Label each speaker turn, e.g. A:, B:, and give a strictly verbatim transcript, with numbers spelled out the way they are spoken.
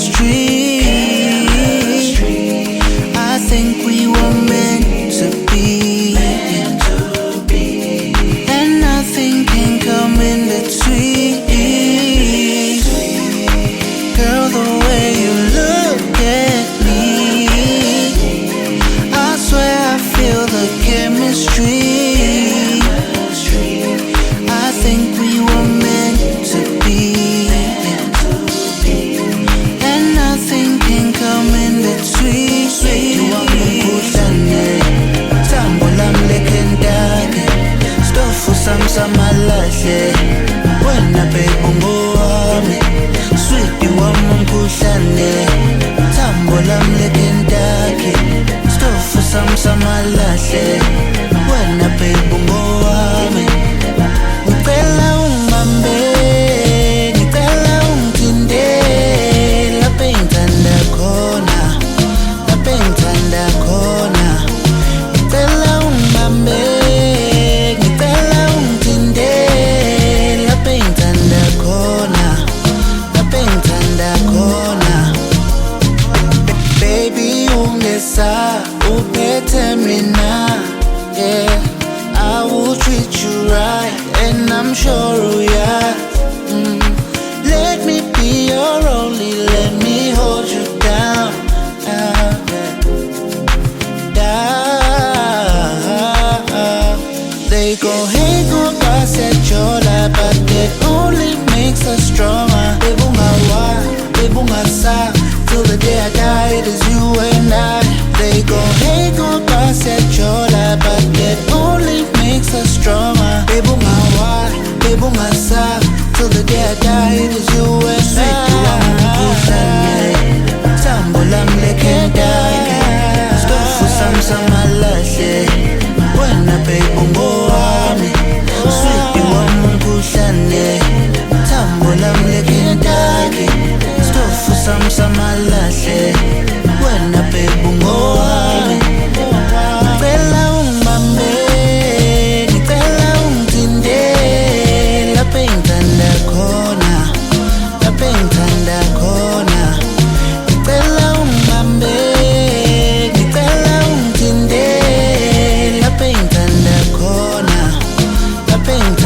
A: chemistry. I think we were meant to be, and nothing can come in between. Girl, the way you look at me, I swear I feel the chemistry. I think we were meant to be, and nothing can come in between. You want me kuhlane, thambo lam lekendake, stofu sam samalahle, wena babe ungowami. Sweet, you want me kuhlane, thambo lam lekendake, stofu sam samalahle, wena babe ungowami. Ngicela ungibambe, ngicela ungithinte, lapha engithanda khona, lapha engithanda khona. Ngicela ungibambe, ngicela ungithinte, lapha engithanda khona, lapha engithanda khona. Baby, ungesa uphethe mina, yeah. I will treat you right, and I'm sure we are. Mm. Let me be your only, let me hold you down, down, down. They go, hey, go, pass at your life, but that only makes us stronger. Bebunga wa, bebunga sa, till the day I die, it is you and I. They go, hey, go, pass at your life, but that only makes us stronger. Bebunga wa, bebunga sa, till the day I die, it is you and I. Sweet, you want me kuhlane, thambo lam lekendake, stofu sam samalahle, wena babe ungowami. Sweet, you want me kuhlane, thambo lam lekendake, stofu sam samalahle, wena babe ungowami. Ngicela ungibambe, ngicela ungithinte, lapha engithanda khona, lapha engithanda khona. Ngicela ungibambe, ngicela ungithinte, lapha engithanda khona, lapha engithanda